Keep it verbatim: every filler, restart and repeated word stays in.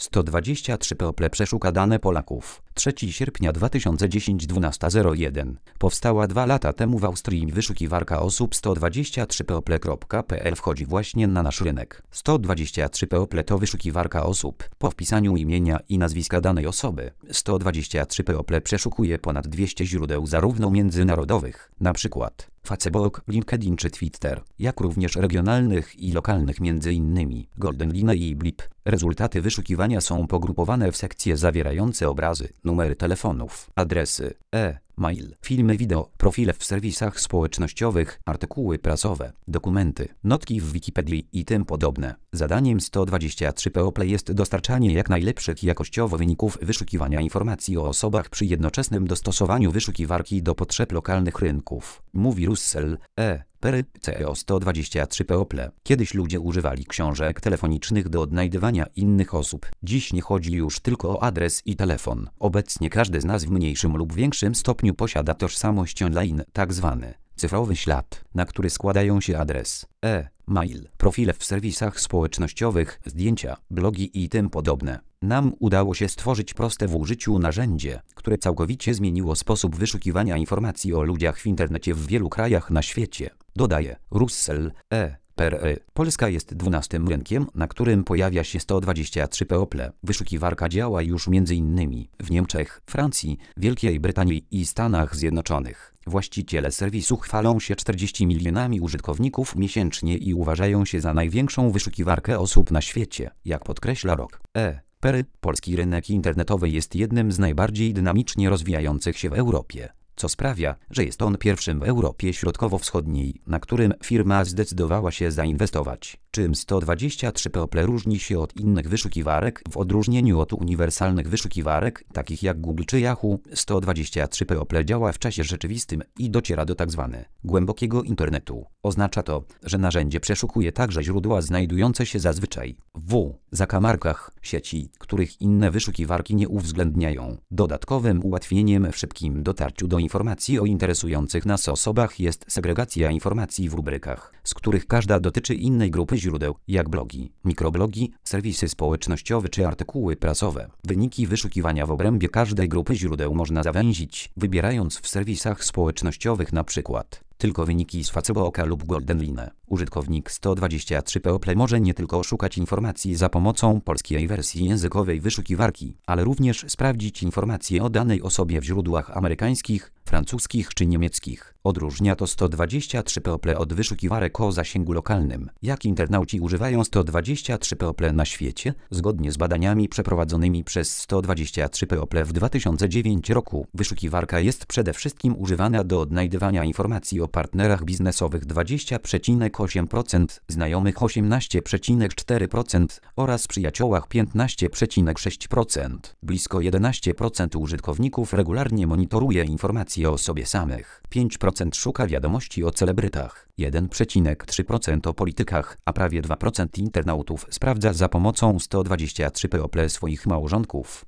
sto dwadzieścia trzy p o p l e przeszuka dane Polaków. trzeciego sierpnia dwa tysiące dziesiątego dwunasta zero jeden. Powstała dwa lata temu w Austrii wyszukiwarka osób sto dwadzieścia trzy p o p l kropka p l wchodzi właśnie na nasz rynek. sto dwadzieścia trzy p o p l to wyszukiwarka osób. Po wpisaniu imienia i nazwiska danej osoby, sto dwadzieścia trzy p o p l przeszukuje ponad dwieście źródeł zarówno międzynarodowych, np. Facebook, LinkedIn czy Twitter, jak również regionalnych i lokalnych, między innymi Golden Line i Blip. Rezultaty wyszukiwania są pogrupowane w sekcje zawierające obrazy, numery telefonów, adresy, e-mail, filmy wideo, profile w serwisach społecznościowych, artykuły prasowe, dokumenty, notki w Wikipedii i tym podobne. Zadaniem sto dwadzieścia trzy p o p l jest dostarczanie jak najlepszych jakościowo wyników wyszukiwania informacji o osobach przy jednoczesnym dostosowaniu wyszukiwarki do potrzeb lokalnych rynków, mówi Russell E. Perry, C E O sto dwadzieścia trzy p o p l. Kiedyś ludzie używali książek telefonicznych do odnajdywania innych osób. Dziś nie chodzi już tylko o adres i telefon. Obecnie każdy z nas w mniejszym lub większym stopniu posiada tożsamość online, tak zwany cyfrowy ślad, na który składają się adres, e-mail, profile w serwisach społecznościowych, zdjęcia, blogi i tym podobne. Nam udało się stworzyć proste w użyciu narzędzie, które całkowicie zmieniło sposób wyszukiwania informacji o ludziach w internecie w wielu krajach na świecie, dodaje Russell E. Perry. Polska jest dwunastym rynkiem, na którym pojawia się sto dwadzieścia trzy p o p l. Wyszukiwarka działa już m.in. w Niemczech, Francji, Wielkiej Brytanii i Stanach Zjednoczonych. Właściciele serwisu chwalą się czterdzieścioma milionami użytkowników miesięcznie i uważają się za największą wyszukiwarkę osób na świecie, jak podkreśla Rok E. Perry. Polski rynek internetowy jest jednym z najbardziej dynamicznie rozwijających się w Europie, co sprawia, że jest on pierwszym w Europie Środkowo-Wschodniej, na którym firma zdecydowała się zainwestować. Czym sto dwadzieścia trzy p o p l różni się od innych wyszukiwarek? W odróżnieniu od uniwersalnych wyszukiwarek, takich jak Google czy Yahoo, sto dwadzieścia trzy p o p l działa w czasie rzeczywistym i dociera do tzw. głębokiego internetu. Oznacza to, że narzędzie przeszukuje także źródła znajdujące się zazwyczaj w zakamarkach sieci, których inne wyszukiwarki nie uwzględniają. Dodatkowym ułatwieniem w szybkim dotarciu do informacji o interesujących nas osobach jest segregacja informacji w rubrykach, z których każda dotyczy innej grupy źródeł, jak blogi, mikroblogi, serwisy społecznościowe czy artykuły prasowe. Wyniki wyszukiwania w obrębie każdej grupy źródeł można zawęzić, wybierając w serwisach społecznościowych np. tylko wyniki z Facebooka lub Golden Line. Użytkownik sto dwadzieścia trzy p o p l może nie tylko szukać informacji za pomocą polskiej wersji językowej wyszukiwarki, ale również sprawdzić informacje o danej osobie w źródłach amerykańskich, francuskich czy niemieckich. Odróżnia to sto dwadzieścia trzy p o p l od wyszukiwarek o zasięgu lokalnym. Jak internauci używają sto dwadzieścia trzy p o p l na świecie? Zgodnie z badaniami przeprowadzonymi przez sto dwadzieścia trzy p o p l w dwa tysiące dziewiątym roku, wyszukiwarka jest przede wszystkim używana do odnajdywania informacji o partnerach biznesowych dwadzieścia przecinek osiem procent, znajomych osiemnaście przecinek cztery procent oraz przyjaciołach piętnaście przecinek sześć procent. Blisko jedenaście procent użytkowników regularnie monitoruje informacje o sobie samych. pięć procent szuka wiadomości o celebrytach, jeden przecinek trzy procent o politykach, a prawie dwa procent internautów sprawdza za pomocą sto dwadzieścia trzy p o p l swoich małżonków.